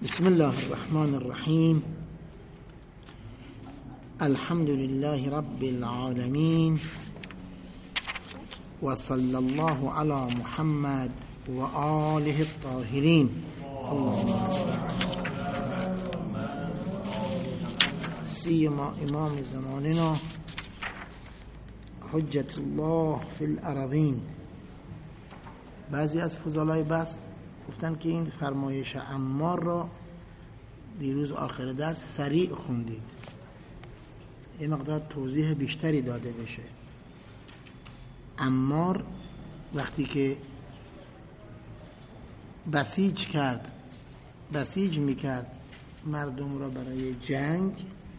بسم الله الرحمن الرحيم. الحمد لله رب العالمين، وصلى الله على محمد وآله الطاهرين. سيما امام زماننا حجت الله فی الارضین. بعضی از فضلای بس گفتن که این فرمایش عمار را دیروز آخر درس سریع خوندید، یه مقدار توضیح بیشتری داده بشه. عمار وقتی که بسیج میکرد مردم را برای جنگ،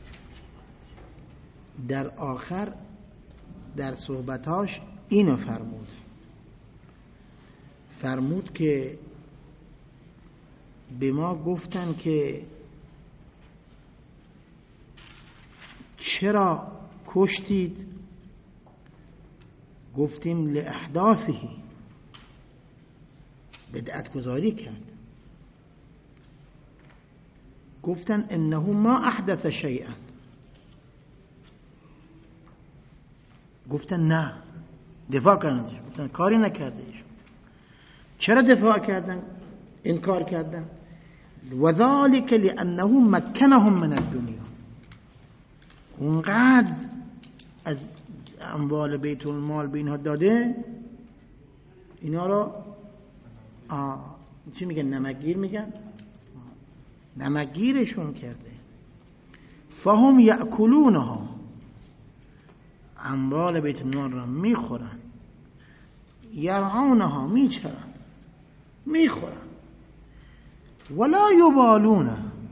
در آخر در صحبتاش اینو فرمود که به ما گفتن که چرا کشتید؟ گفتیم لاحداثه، بدعت گذاری کرد. گفتن انه ما احدث شیئا. گفتن نه، دفاع کردن. گفتن کاری نکرده ایشون. چرا دفاع کردن؟ انکار کردن. وذلك لانه مكنهم من الدنيا. اونقدر از اموال بیت المال به اینها داده، اینا رو چی میگن؟ نمکگیر میگن. نمکگیرشون کرده. فهم یأکلونها، اموال بیت المال را میخورن. یرعونها، میچرن، میخورن. ولا یبالون،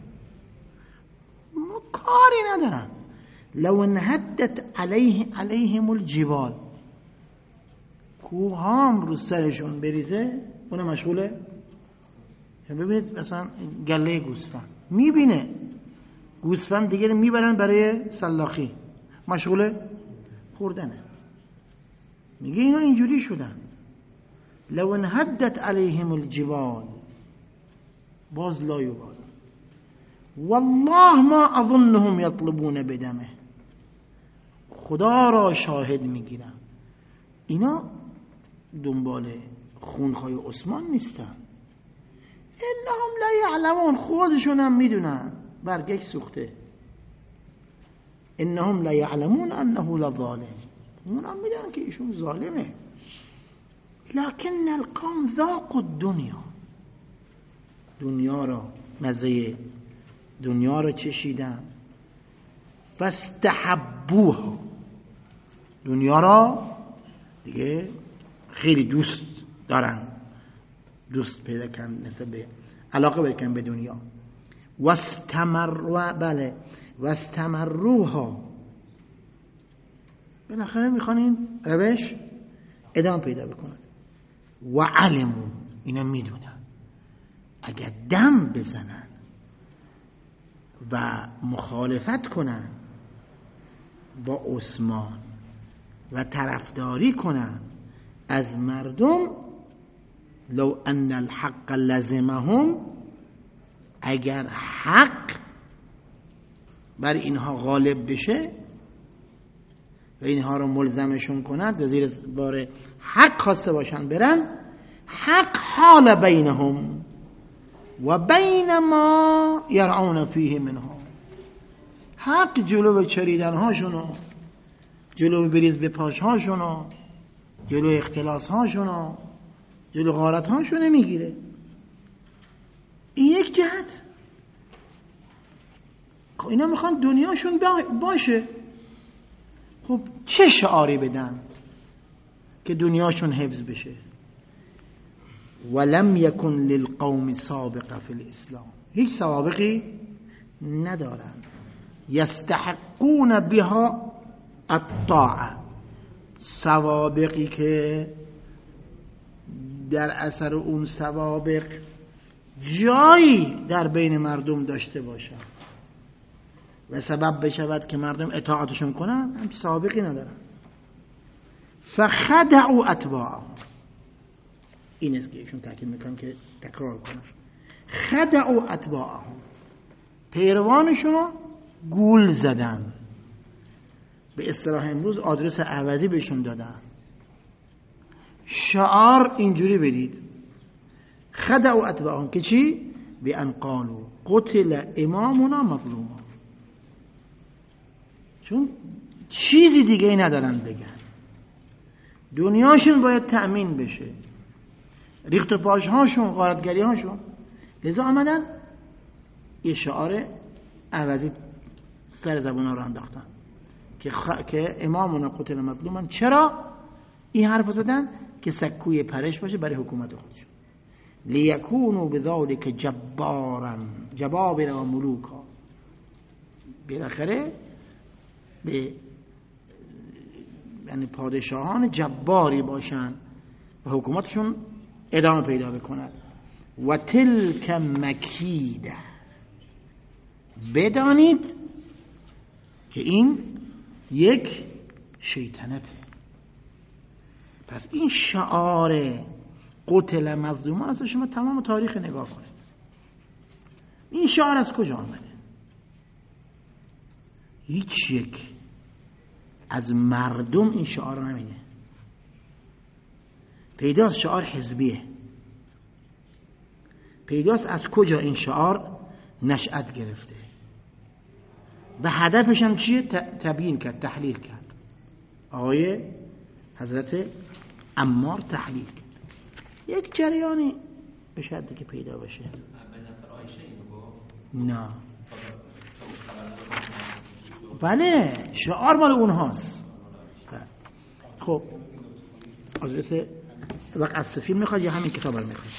کاری ندارن. لو انهدت علیهم الجبال، کوهام رو سرشون بریزه اون مشغوله. ببینید مثلا گله گوسفند، میبینه گوسفند دیگه میبرن برای سلاخی، مشغوله خوردنه. میگه اینا اینجوری شدن. لو انهدت علیهم الجبال باز لا یبال. والله ما اظنهم یطلبون بدمه، خدا را شاهد میگیرم اینا دنبال خونخواه عثمان نیستن. انهم لا یعلمون، خودشون هم میدونن برگش سوخته. انهم لا یعلمون انه لظالم، اون هم میدونن که ایشون ظالمه. لكن القوم ذاقوا الدنيا، دنیا را، مزه دنیا را چشیدن. فاستحبوها، دنیا را دیگه خیلی دوست دارن، دوست پیدا کردن، نسبت علاقه پیدا کردن به دنیا. واستمروها، بالاخره میخوان این روش ادامه پیدا بکنن. و علموا، اینا میدونن اگر دم بزنن و مخالفت کنن با عثمان و طرفداری کنن از مردم، لو ان الحق لزمهم، اگر حق بر اینها غالب بشه و اینها رو ملزمشون کنند و زیر بار حق خواسته باشن برن، حق حال بینهم و بین ما یرعون فیه منها، حق جلو چریدن هاشونو، جلو بریز به پاش هاشونو، جلو اختلاس هاشونو، جلو غارت هاشونو نمیگیره. این یک جهت. خب اینا میخوان دنیاشون باشه. خب چه شعاری بدن که دنیاشون حفظ بشه؟ ولم یکن للقوم سابقه فی الاسلام، هیچ سوابقی ندارن. یستحقون بها الطاعه، سوابقی که در اثر اون سوابق جایی در بین مردم داشته باشن و سبب بشود که مردم اطاعتشون کنن، همچین سوابقی ندارن. فخدعوا اتباعهم، این است که ایشون تاکید میکنن که تکرار کنن. خدعوا اتباعهم، پیروانشون گول زدن، به اصطلاح امروز آدرس عوضی بهشون دادن. شعار اینجوری بدید خدعوا اتباعهم که چی؟ بأن قالوا قتل امامنا مظلوما، چون چیزی دیگه ای ندارن بگن، دنیاشون باید تأمین بشه، ریخت و پاشهاشون، غارتگری هاشون، لذا آمدن یه شعار عوضی سر زبان ها رو انداختن که امامنا قتل مظلوما. چرا این حرف زدن؟ که سکوی پرش باشه برای حکومت خودشون. لیکونوا بذالک جبابرا و ملوکا، بالاخره به یعنی پادشاهان جباری باشن و حکومتشون ادامه پیدا بکند. و تلک مکیده، بدانید که این یک شیطنته. پس این شعار قتل مظلومان است. شما تمام تاریخ نگاه کنید، این شعار از کجا آمده؟ هیچ یک از مردم این شعار نمیده، پیداست شعار حزبیه. پیداست از کجا این شعار نشأت گرفته و هدفش هم چیه؟ تبیین کرد، تحلیل کرد. آقای حضرت عمار تحلیل کرد. یک جریانی به شرطی که پیدا بشه. نه بله، شعار مال اونهاست. خب آدرس وقت از فیلم میخواد یا همین کتاب رو میخواد؟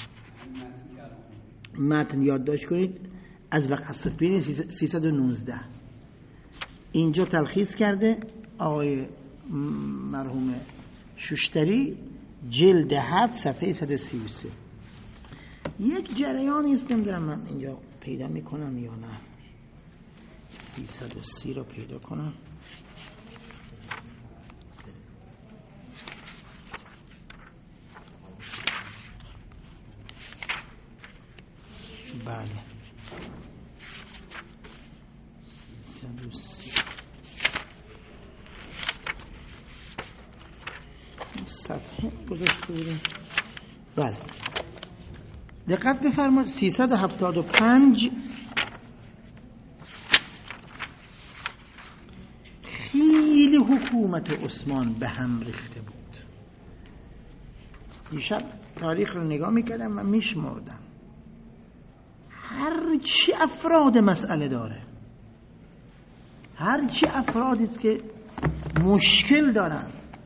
متن یادداشت کنید. از وقت از فیلم 319 اینجا تلخیص کرده آقای مرحوم شوشتری، جلد 7 صفحه 133. یک جریانی است، نمیدونم من اینجا پیدا میکنم یا نه. 330 رو پیدا کنم. بله 330 صفحه گذاشته بودیم. بله دقت بفرمایید. 375 خیلی حکومت عثمان به هم ریخته بود. دیشب تاریخ رو نگاه میکردم و میشمردم هر چی افراد مسئله داره، هر چی افرادی است که مشکل دارن،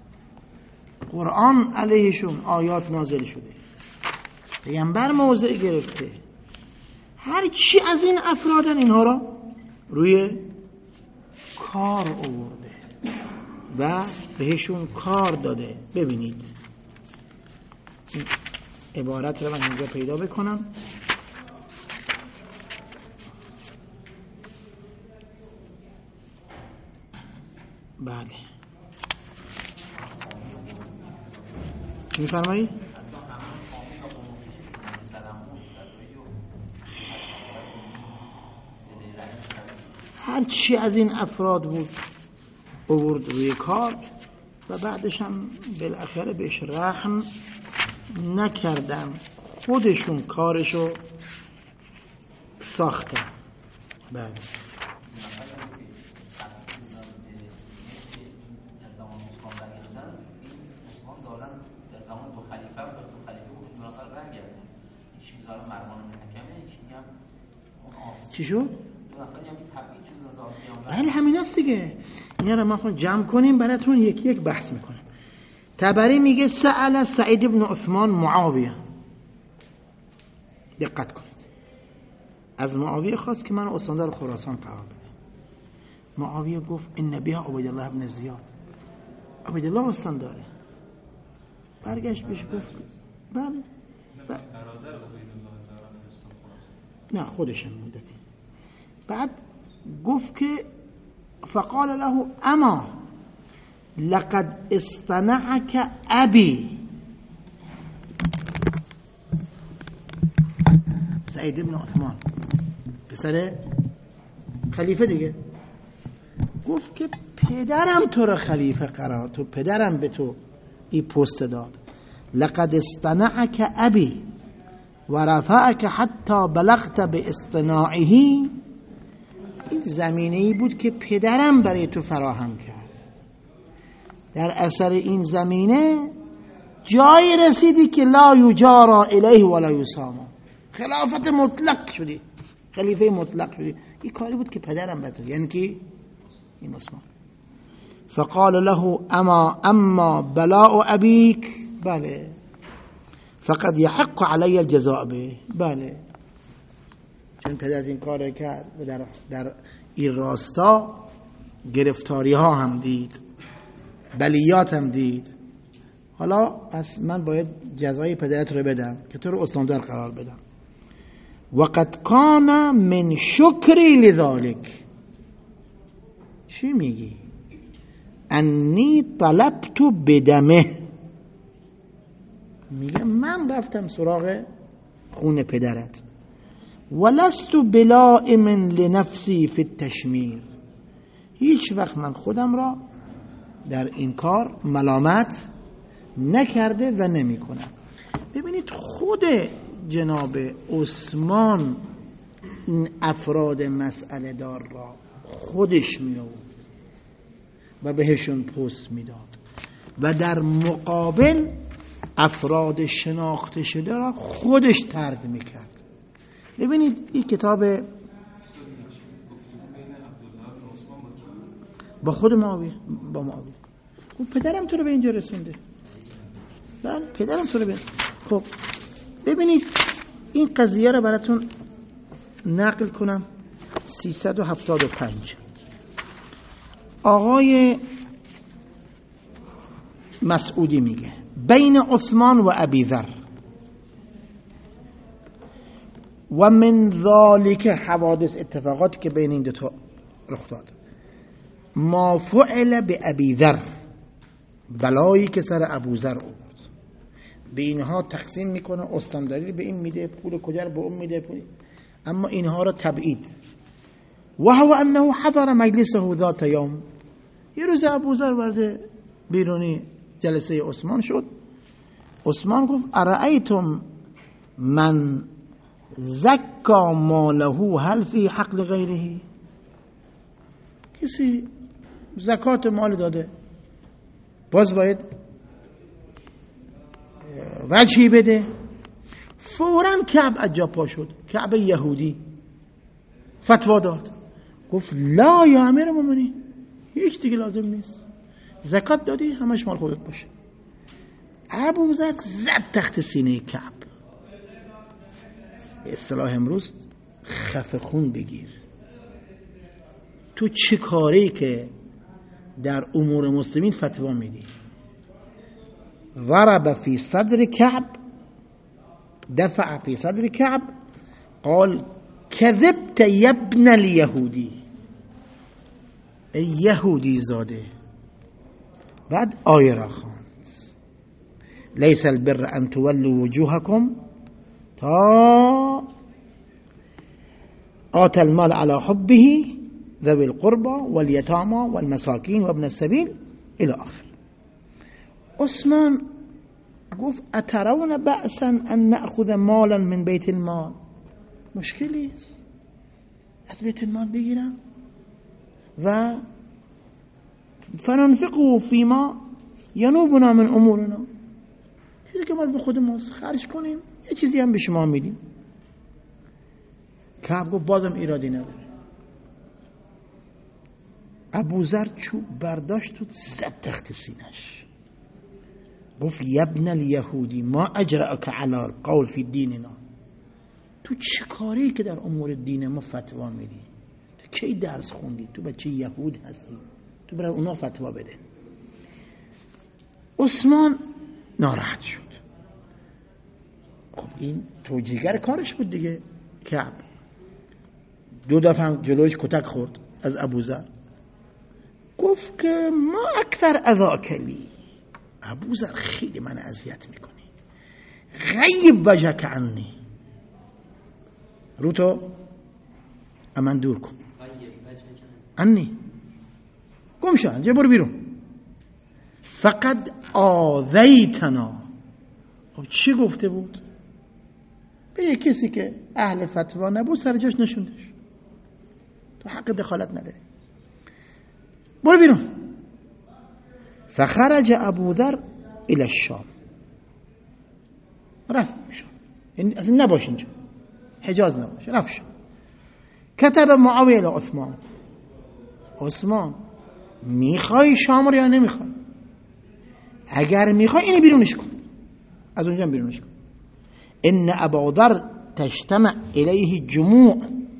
قرآن علیهشون آیات نازل شده، پیغمبر موضع گرفته، هر چی از این افرادن اینها را روی کار آورده و بهشون کار داده. ببینید این عبارت رو من اینجا پیدا بکنم. بله چی می‌فرمایید؟ هر چی از این افراد بود آورد روی کار و بعدش هم بالاخره بهش رحم نکردن، خودشون کارشو ساختن. بله چی شد؟ بله همین است دیگه. اینا رو ما جمع کنیم براتون یکی یک بحث میکنیم. تبری میگه سأل سعید بن عثمان معاویه. دقت کنید، از معاویه خواست که من استاندار خراسان قرار بده. معاویه گفت ان بها عبیدالله بن زیاد. عبیدالله استانداره. برگشت بهش گفت بله نه خودشم بوده. بعد گفت که فقال له اما لقد اصطنعك ابي. سعید سعید ابن عثمان، پسر خلیفه دیگه. گفت که پدرم تو رو خلیفه قرار، تو پدرم به تو این پست داد. لقد استنعك ابی و رفعك حتی بلغت به اصطناعه. این زمینه‌ای بود که پدرم برای تو فراهم کرد. در اثر این زمینه جایی رسیدی که لا یجارا الیه ولا یسام، خلافت مطلق شدی، خلیفه مطلق شدی. این کاری بود که پدرم بده، یعنی که این عثمان. فقال له اما بلاء ابیک، بله، فقد يحق علی الجزاء به، بله، چون پدرت این کار کرد و در این راستا گرفتاری ها هم دید، بلیات هم دید. حالا پس من باید جزای پدرت رو بدم که تو رو استاندار قرار بدم. وقد کان من شکری لذالک. چی میگی؟ انی طلبت بدمه. میگه من رفتم سراغ خون پدرت. ولست بلائم لنفسی فی التشمیر. هیچ وقت من خودم را در این کار ملامت نکرده و نمی کنم. ببینید خود جناب عثمان این افراد مسئله دار را خودش می آورد و بهشون پست میداد و در مقابل افراد شناخته شده را خودش طرد میکرد. ببینید این کتاب با خود معاویه، با معاویه خب پدرم تو رو به اینجا رسونده، بله پدرم تو رو به. خب ببینید این قضیه رو براتون نقل کنم. 375 آقای مسعودی میگه بین عثمان و ابی ذر و من ذالک حوادث، اتفاقات که بین این دو تا رخ داد، ما فعل به ابی ذر، بلایی که سر ابو ذر آورد. به اینها تقسیم میکنه، استانداری به این میده، پول کجا به اون میده، اما اینها را تبعید. و هو انه حضر مجلسه ذات یوم، یه روز ابو ذر وارد بیرونی جلسه عثمان شد. عثمان گفت ارأیتم من زکا ماله هل فی حق لغیره. کسی زکات مال داده باز باید وجهی بده. فوراً کعب از جا پا شد، کعب یهودی فتوا داد، گفت لا یا امیر المؤمنین، هیچ دیگه لازم نیست، زکات دادی همش مال خودت باشه. ابو ذر زد تحت سینه کعب. اصطلاح امروز خفه خون بگیر. تو چه کاری که در امور مسلمین فتوا میدی؟ ضرب فی صدر کعب، دفع فی صدر کعب، قال کذبت یا ابن الیهودی، ای یهودی زاده. بعد آیه را خواند لیس البر ان تولوا وجوهکم تا آتى المال على حبه ذوي القربى واليتامى والمساكين وابن السبيل الى آخر. عثمان گفت اترون بأسا ان نأخذ مالا من بیت المال، مشکلی است از بیت المال بگیرم و فننفقه فيما ينوبنا من امورنا، چیزی که ما به خودمون خرج کنیم یه چیزی هم به شما میدیم. کعب گفت بازم ایرادی نداره. ابو ذر چوب برداشت و زد تحت سینش، گفت یبن الیهودی ما اجرأک علی قول فی دیننا، تو چه کاری که در امور دین ما فتوا میدی؟ تو کی درس خوندی؟ تو بچه یهود هستی، تو برای اونا فتوا بده. عثمان ناراحت شد. خب این توجیگر کارش بود دیگه. کعب دو دفعه جلوش کتک خورد از ابو ذر، گفت که ما اکثر اذاکلی، ابو ذر خیلی من اذیت میکنی، غیب وجهک عنی، رو تو امن دور کن انی گم شو جه برو بیرون فقط آذیتنا. خب چی گفته بود؟ به یک کسی که اهل فتوا نبود سر جاش نشوندش، تو حق دخالت نداری، برو بیرون. فخرج ابو ذر الى الشام، رفت شام، یعنی اصلا نباش اینجا، حجاز نباش، رفت شام. کتب معاویه الى عثمان، عثمان میخوای شام رو یا نمیخوای؟ اگر میخوای اینو بیرونش کن، از اونجا بیرونش کن. ان ابا ذر تجتمع الیه جموع،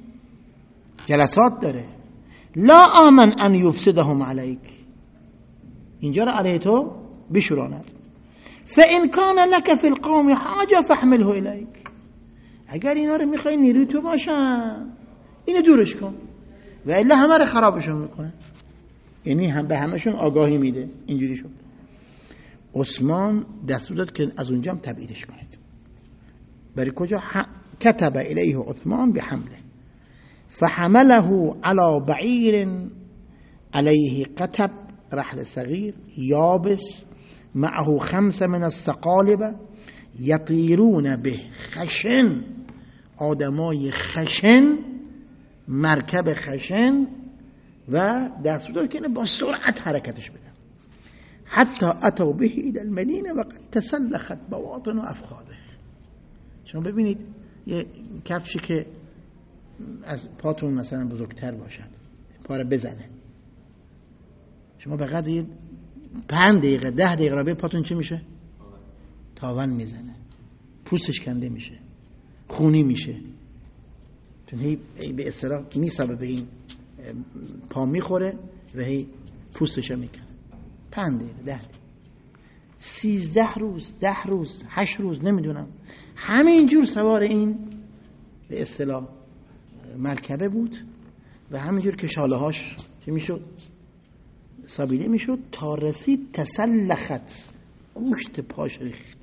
جلسات داره، لا آمن ان یفسدهم علیک، اینجا رو علیه تو بشوراند. فان کان لک فی القوم حاجه فاحمله الیک، اگر اینا رو میخوای نیروی تو باشن اینو دورش کن و الا همه رو خرابشون میکنه. یعنی هم به همشون آگاهی میده. اینجوری شد. عثمان دستور داد که از اونجا هم تبعیدش کنید. برای کجا؟ کتب الیه عثمان بحمله فحمله على بعیر علیه قطب رحل صغیر یابس معه 5 من الثقالب یطیرون به، خشن، آدمای خشن، مرکب خشن، و دستور داد که با سرعت حرکتش بدن. حتی اتوا به الى المدینه و قد تسلخت بواطن و افخاذه. شما ببینید یه کفشی که از پاتون مثلا بزرگتر باشد، پا رو بزنه، شما به قدر 5 دقیقه 10 دقیقه را به پاتون چی میشه؟ تاون میزنه، پوستش کنده میشه، خونی میشه، چون هی به اصطلاح میسابه به این پا میخوره و هی پوستش میکنه. 5 دقیقه 10 دقیقه 13 روز 10 روز 8 روز نمیدونم همینجور سوار این به اصطلاح مرکبه بود و همینجور که شاله هاش چه میشد؟ سابیده میشد تا رسید تسلخت، گوشت پاش ریخت،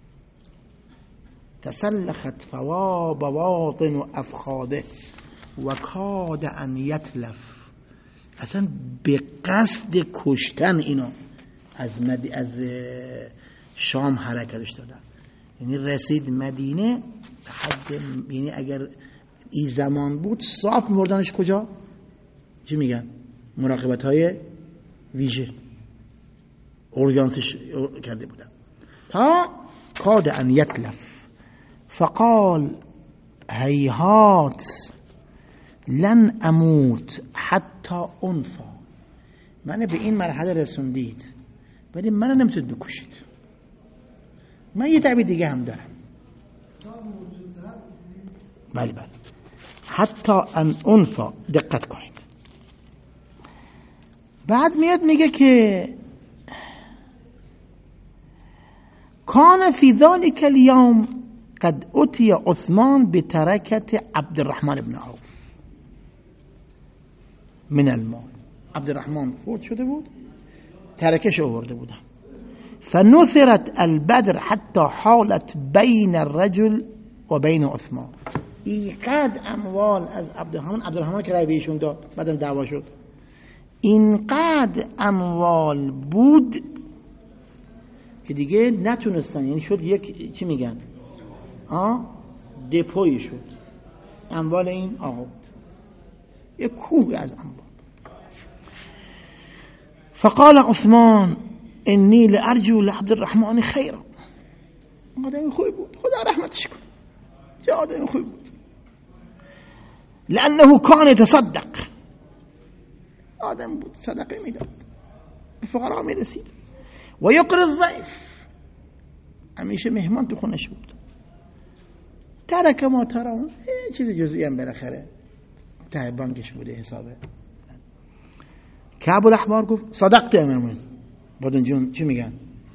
تسلخت فوا بواطن و افخاده و کاد ان یتلف، اصلا به قصد کشتن اینا از شام حرکتش دادن. یعنی رسید مدینه حد، یعنی اگر این زمان بود صاف مردانش کجا؟ چی میگن؟ مراقبت های ویژه اورژانسش کرده بودن. تا کاد ان یتلف فقال هیهات لن اموت حتی انفا، منو به این مرحله رسوندید ولی منو نمیتونید بکشید، من یه تعبیر دیگه هم دارم. بله حتی ان انفا، دقت کنید. بعد میاد میگه که کان فی ذلک الیوم قد اتی عثمان بترکت عبد الرحمن بن عوف من المال. عبد الرحمن فوت شده بود، ترکش آورده بودن. فنثرت البدر حتی حالت بین الرجل و بین عثمان. اینقدر اموال از عبدالرحمن که رای به ایشون داد، بعدم دعوا شد، اینقدر اموال بود که دیگه نتونستن، یعنی شد یک چی میگن دپوی شد اموال این آقا بود، یک کوه از اموال. فقال عثمان انی لارجو لعبد الرحمن خیرا، آدم خوبی بود، خدا رحمتش کنه، چه آدم خوبی بود، لانه کان يتصدق، آدم بود صدقه میداد، به فقرا میرسید، و یقر الضیف، همیشه مهمان تو خونش بود. ترک ما ترون، چیز جزئی هم بالاخره ته بانکش بوده حسابه. کعب الاحبار گفت صدقت امرمون، بادن جون چی میگن؟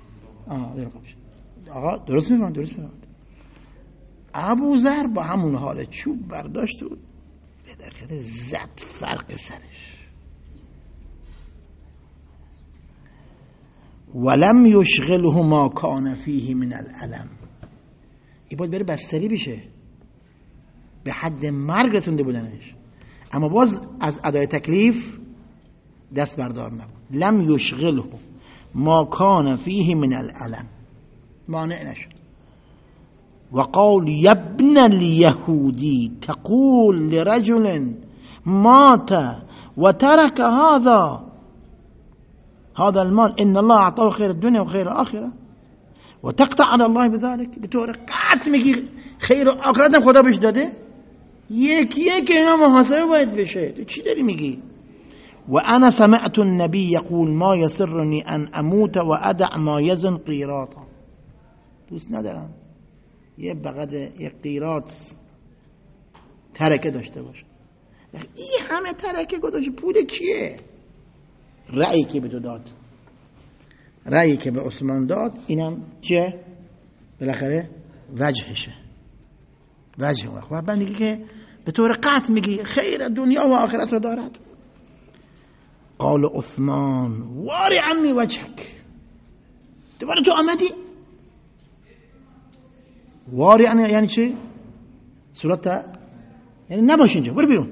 آقا درست میگن. ابو ذر با همون حال چوب برداشت و بالاخره زد فرق سرش. ولم یشغله ما کان فیه من الالم، این باید بره بستری بشه، به حد مرگ رسونده بودنش، اما باز از ادای تکلیف دست بردار نبود. لم یشغله ما کان فیه من الالم، مانع نشد. و قال یبن الیهودی تقول لرجل مات و ترک هذا المال ان الله اعطاه خیر الدنیا و خیر الاخره و تقطع علی الله بذلك، به طور قطع میگی خیر آخرت هم خدا بهش داده؟ یک اینا محاسبه باید بشه. تو چی داری میگی؟ و انا سمعت النبی یقول ما یسرنی ان اموت و ادع ما یزن قیراطا. دوست ندارم یه بقد یه قیراط ترکه داشته باشه. این همه ترکه گذاشته، پول کیه؟ رأیی که به تو داد، رأیی که به عثمان داد، اینم چیه؟ بالاخره وجهشه، وجه وقت و بعد میگه که به طور قطع میگی خیر دنیا و آخرت رو دارد. قال عثمان واری عنی وجهک، دوباره تو آمدی؟ واری عنی یعنی چی؟ صورت یعنی نباش اینجا، برو بیرون.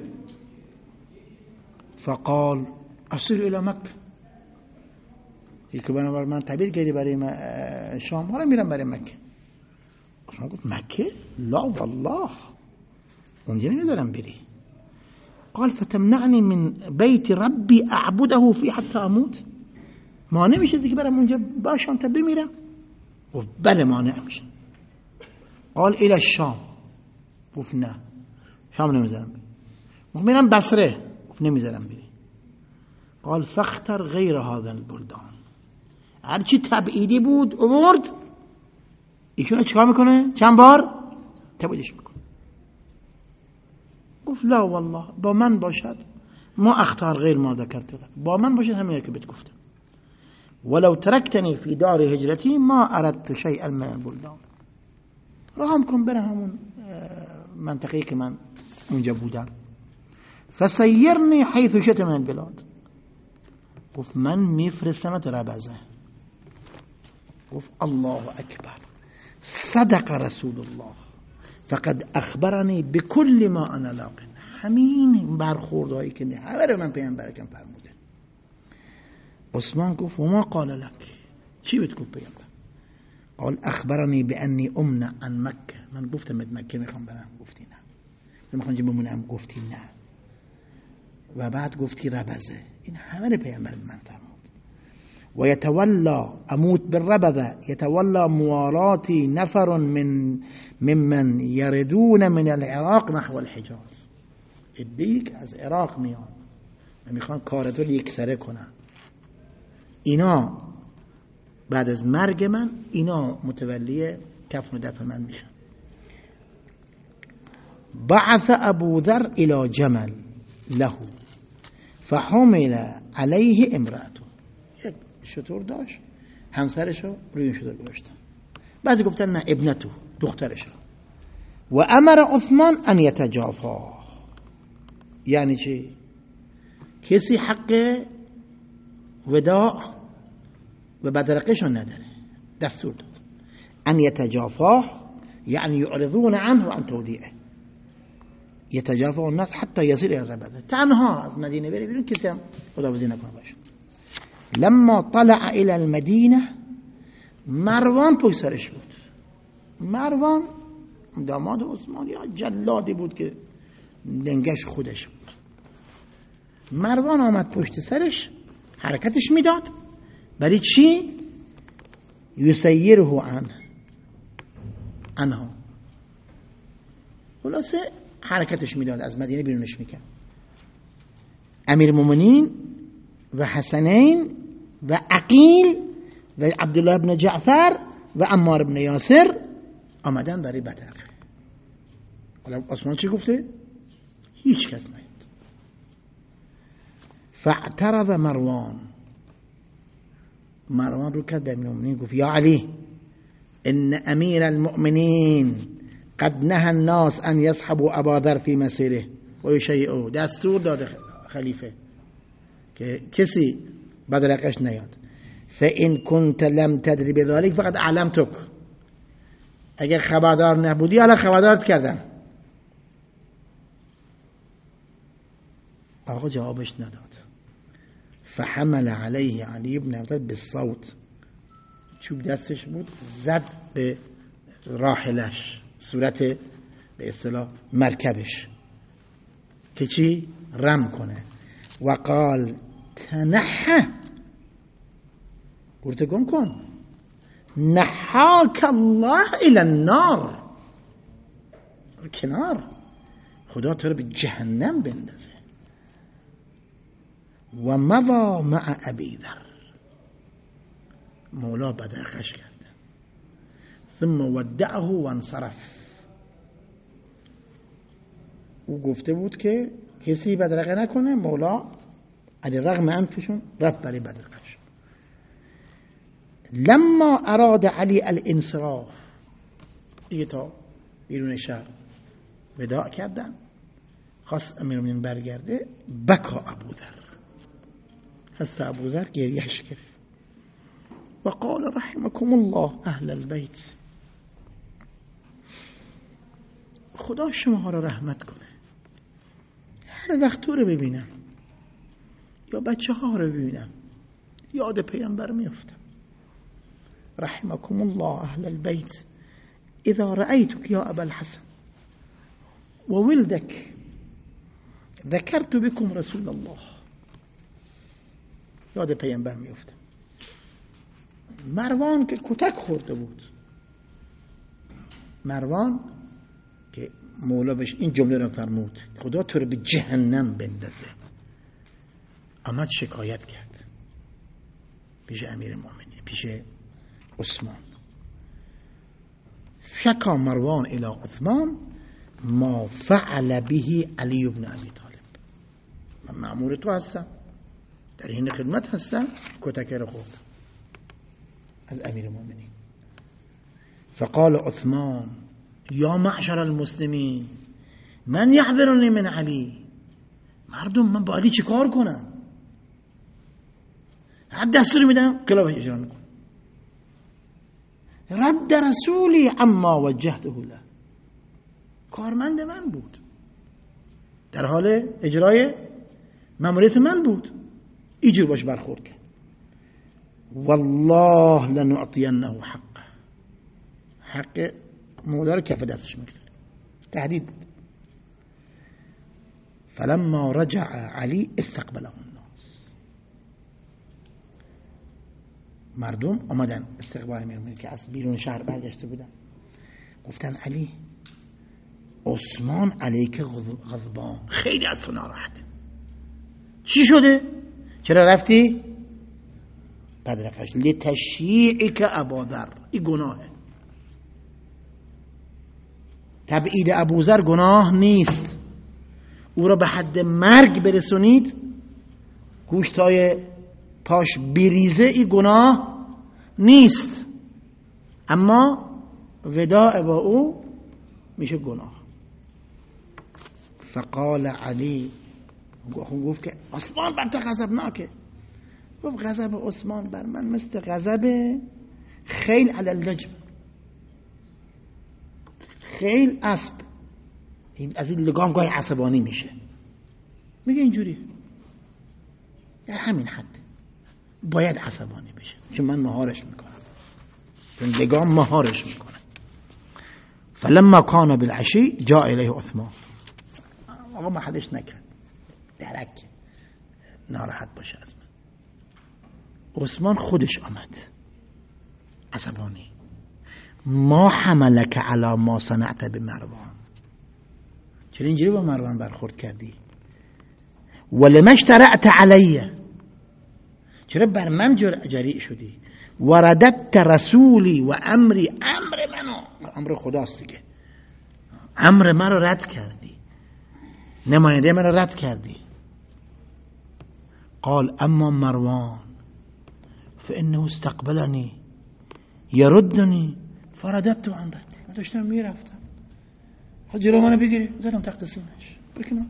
فقال اصل الى مکه، یکی بنابر من تعبیر کردی برای شام، حالا میرم برای مکه. عثمان گفت مکه؟ لا والله اونجا نمیذارم بری. قال فتمنعني من بیت ربی اعبده فی حتی اموت، مانع میشه دیگه برم اونجا باشم تا بمیرم؟ گفت بله مانع میشه. قال الى الشام، گفت نه شام نمیذارم بری. گفت میرم بصره، گفت نمیذارم بری. قال فاختر غیر هذا البلدان، هرچی تبعیدی بود آورد، ایشون چیکار میکنه؟ چند بار تبعیدش میکنه. گفت لا والله با من باشد ما اختار غیر ما ذکرت لك، با من باشد همین که بهت گفتم. ولو ترکتنی فی دار هجرتی ما اردت شیئا من البلدان، راهم کن بره همون منطقه‌ای که من اونجا بودم. فسیرنی حیث شئت من البلاد، گفت من میفرستمت ربزه. گفت الله اکبر، صدق رسول الله فقد اخبرنی بكل ما انا لاق. همین برخوردهایی که همه رو من پیامبرکم فرموده. عثمان گفت و ما قال لك، چی بهت گفت پیامبر؟ قال اخبرنی بانی امنع عن مکه، من گفتم مکه میخوام برم، گفتی نه. میخوام اینجا بمونم، گفتی نه. و بعد گفتی ربزه. این همه رو پیامبر من فرمود. و یتولا اموت بالربذه یتولا موالاتي نفر ممن یردون من العراق نحو الحجاز. ادیک از عراق میان و میخوان کارتو یکسره کنن. اینا بعد از مرگ من اینا متولی کفن و دفن من میشن. بعث ابو ذر الى جمل له فحمل علیه امرأته، یک شتر داشت، همسرشو روی شتر گذاشتن. بعضی گفتن نه ابنتو، دخترشو. و امر عثمان ان یتجافا، یعنی چی؟ کسی حق وداع و بدرقشو نداره، دستور داد ان یتجافا یعنی یعرضون عنه و عن تودیعه. یتجافا الناس حتی یصل الى الربذه، تنها از مدینه بره بیرون، کسی هم خداحافظی نکنه باشه. لما طلع الى المدینه، مروان پشت سرش بود. مروان داماد عثمان یا جلادی بود که لنگش خودش بود. مروان آمد پشت سرش، حرکتش میداد. برای چی؟ یسیره عنها، خلاصه حرکتش میداد، از مدینه بیرونش میکرد. امیر مومنین و حسنین و عقیل و عبدالله ابن جعفر و عمار ابن یاسر آمدن برای بدرقه. حالا عثمان چی گفته؟ هیچ کس نید. فاعترض مروان رو کرد به امیر المؤمنین، گفت یا علی ان امیر المؤمنین قد نهى الناس ان يصحبوا ابا ذر في مسيره و يشيعوا. دستور داده خلیفه که کسی بدرقش نیاد. فان كنت لم تدري بذلك فقد اعلمتك، اگر خبردار نبودی الان خبردارت کردم. آقا جوابش نداد. فحمل علیه علی بن ابی طالب بالصوت، چوب دستش بود، زد به راحلش، صورت به اصطلاح مرکبش، که چی؟ رم کنه. و قال تنحى، گرته گم کن، نحاک الله الى النار، کنار، خدا تو رو به جهنم بندازه. و مضى مع ابی ذر، مولا بدرخش کرد. ثم ودعه و انصرف، او گفته بود که کسی بدرقه نکنه. مولا علی رغم انفشون رفت برای بدرقش. لما اراد علی الانصراف، دیگه تا بیرون شهر وداع کردن، خواست امیرالمومنین برگرده، بکا ابوذر، هست ابوذر گریهش گرفت. و قال رحمكم الله اهل البیت، خدا شما ها را رحمت کنه. هر وقت تو رو ببینم یا بچه ها رو ببینم یاد پیامبر میافتم. رحمكم الله اهل البیت اذا رأيتك یا ابا الحسن و ولدك ذکرت بكم رسول الله، یاد پیامبر میافتم. مروان که کتک خورده بود، مروان که مولا بهش این جمله رو فرمود خدا تو رو به جهنم بندازه، آمد شکایت کرد پیش امیرالمومنین، پیش عثمان. شکا مروان الی عثمان ما فعل به علی بن ابی طالب، من مأمور تو هستم، در این خدمت هستم، کتک رو خورد از امیرالمومنین. فقال عثمان یا معشر المسلمین من یحذرنی من علی، مردم من با علی چی کار کنم؟ هر دستوری میدم خلافش اجرا نکن. رد رسولی عما وجهته له، کارمند من بود، در حال اجرای مأموریت من بود، اینجور باش برخورد کرد. والله لنعطینه حقه، حق مولا رو کف دستش میگذاره، تهدید بود. فلما رجع علی استقبله الناس، مردم آمدن استقبال امیرالمومنین که از بیرون شهر برگشته بودن، گفتن علی عثمان علیک غضبان، خیلی از تو ناراحت، چی شده؟ چرا رفتی؟ بدرقش لتشیعک ابوذر، این گناهه. تبعید ابوذر گناه نیست، او را به حد مرگ برسونید، گوشتای پاش بریزه، این گناه نیست، اما وداع با او میشه گناه. فقال علی، گفت که عثمان بر تو غضبناکه، گفت غضب عثمان بر من مثل غضب خیل علی اللجم، خیل اسب از این لگام گاهی عصبانی میشه، میگه اینجوری در همین حد باید عصبانی بشه، چون من مهارش میکنم، چون لگام مهارش میکنم. فلما کان بالعشی جاء الیه عثمان، آقا محلش نکرد، درک ناراحت باشه از من. عثمان خودش آمد عصبانی، ما حملک علی ما صنعت بمروان، چرا اینجوری با مروان برخورد کردی؟ ولما اشترأت علیه، چرا بر من جریء شدی؟ ورددت رسولی و امری، امر منو، امر خداست دیگه، امر من رو رد کردی، نماینده من رو رد کردی. قال اما مروان فانه استقبلنی یردنی فرددت عن ردی، من داشتم میرفتم، خب جلو منو بگیری زدم تحت سینه‌اش، بکنم.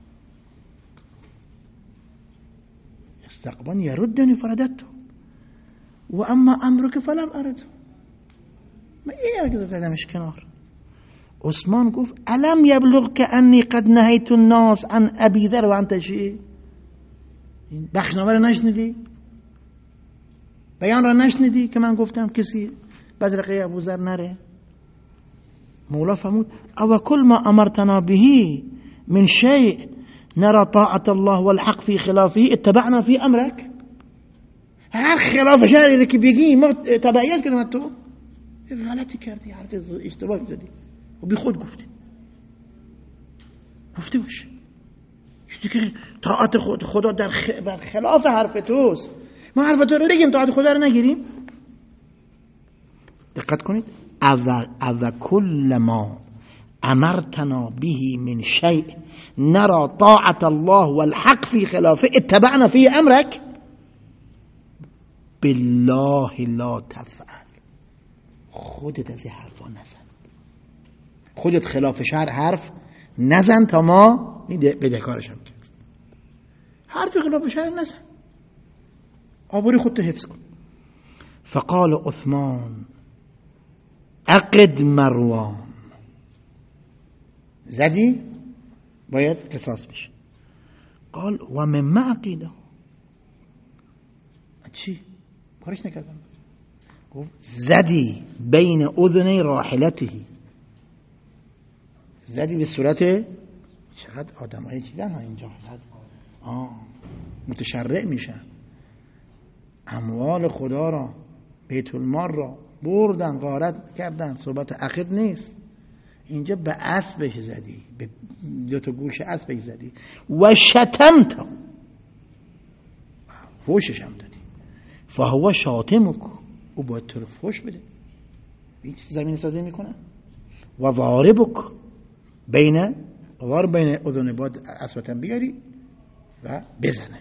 استقبلنی یردنی فرددت و اما امرك فلم ارد، من این که زدمش کنار، عثمان گفت الم یبلغ که انی قد نهیت الناس عن ابی ذر و انت چی؟ این بخشنامه رو نشنیدی؟ بیان را نشنیدی که من گفتم کسی بدرقه ابو ذر نره؟ مولا فرمود او کل ما امرتنا به من شیء نرى طاعت الله والحق في خلافه اتبعنا في امرك. هر خلاف شرعی که بگی ما تبعیت کنیم. تو غلطی کردی، حرف اشتباهی زدی و بی خود گفتی باش چیزی که طاعت خدا در خلاف حرف توست. ما حرف تو رو بگیم طاعت خدا رو نگیریم. دقت کنید. او کل ما امرتنا به من شیء نرى طاعت الله والحق في خلافه اتبعنا في امرك بالله لا تفعل. خودت از این حرفا نزن، خودت خلاف شرع حرف نزن تا ما بدهکارشم کرد. حرف خلاف شرع نزن، آبروی خودت حفظ کن. فقال عثمان عقد مروان. زدی باید قصاص بشه. قال و من عقیده. چی؟ کارش نکردم. گفت زدی بین اذنی راحلته. زدی به صورت، چقدر آدم های چیزن ها اینجا متشرع میشن، اموال خدا را، بیت المال را بردن غارت کردن. صحبت عقد نیست اینجا. به اسبش زدی، به دو تا گوش اسبش زدی و شتمت، فوشش هم دادی. فهو شاتمک، او باید تو رو فوش بده. هیچ زمین سازی میکنه. و ضاربک، بین اذن باید اسبتم بیاری و بزنه.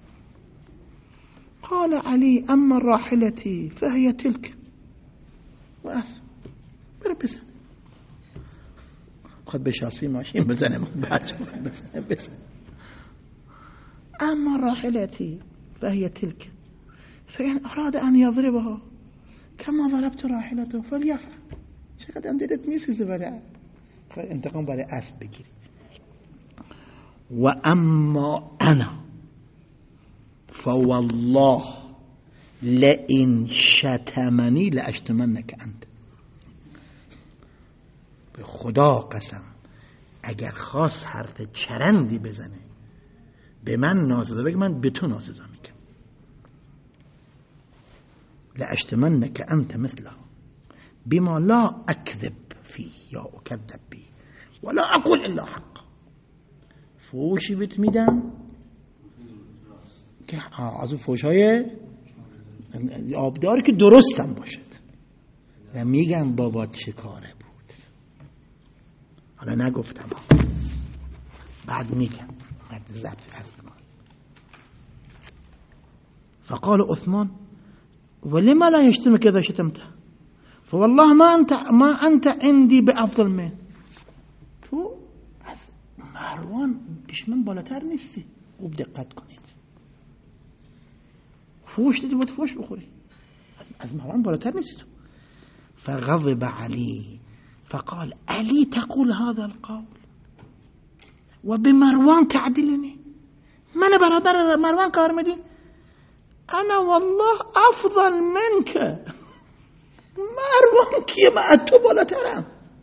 قال علی اما راحلتی فهی تلک. و اسب برو بزن. خود به شاسی ماشین بزنه، بزنه. اما راحلتی فهي تلك فإن أراد أن يضربها كما ضربت راحلته فليفعل. چقدر هم دلت میسوزه برای انتقام برای اسب بگیری. و اما انا فوالله لئن شتمنی لاشتمنک انت. به خدا قسم اگر خواست حرف چرندی بزنه به من نازده بگه، من به تو نازده میگم. لاشتمنک انت مثله بما لا اکذب فی یا اکذب بی ولا اقول الا حق. فوشی بهت میدم که از اون فوشهای آبدار که درستم باشد و میگم بابا چه کاره بود. حالا نگفتم، بعد میگم، بعد ضبط عرض کنم. فقال عثمان ولما لا يشتمك اذا شتمته فوالله ما انت عندي بافضل من. تو از مروان پیش من بالاتر نیستی. خوب دقت کنید. فوش دیدی باید فوش بخوری. از مروان بالاتر نیستی. فغضب علي فقال علي تقول هذا القول وبمروان تعدلني. من برابر مروان کار میدی؟ انا والله افضل منك. مروان کیه؟ من تو بالاترم.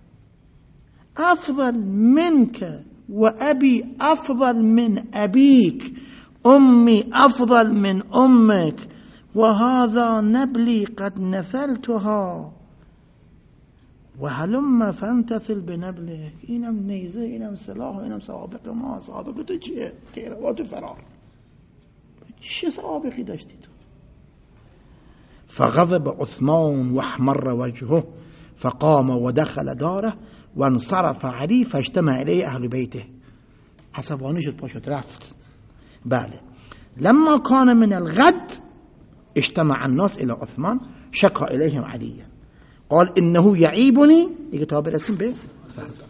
افضل منك و ابي افضل من ابيك امي افضل من امك و هذا نبلي قد نفلتها و هلم فانتثل بنبله. اینم نیزه، اینم سلاح، اینم سوابق ما. سوابق تو چیه؟ تیروات و فرار. چه سوابقی داشتی تو؟ فغضب عثمان واحمر وجهه فقام ودخل داره وانصرف علي فاجتمع إليه أهل بيته. عصبانی شد، پاشد رفت. بله. لما كان من الغد اجتمع الناس إلى عثمان شكى إليهم عليا قال إنه يعيبني. دیگه تا برسیم به فردا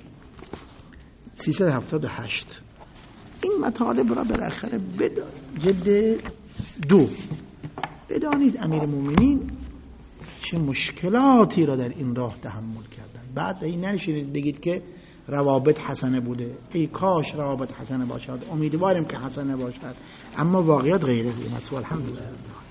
378. این مطالب را بالاخره جلد 2 بدانید. امیر المؤمنین چه مشکلاتی را در این راه تحمل کردن. بعد این نشینید بگید که روابط حسنه بوده، ای کاش روابط حسنه باشد، امیدواریم که حسنه باشد، اما واقعیت غیر از این است. الحمدلله.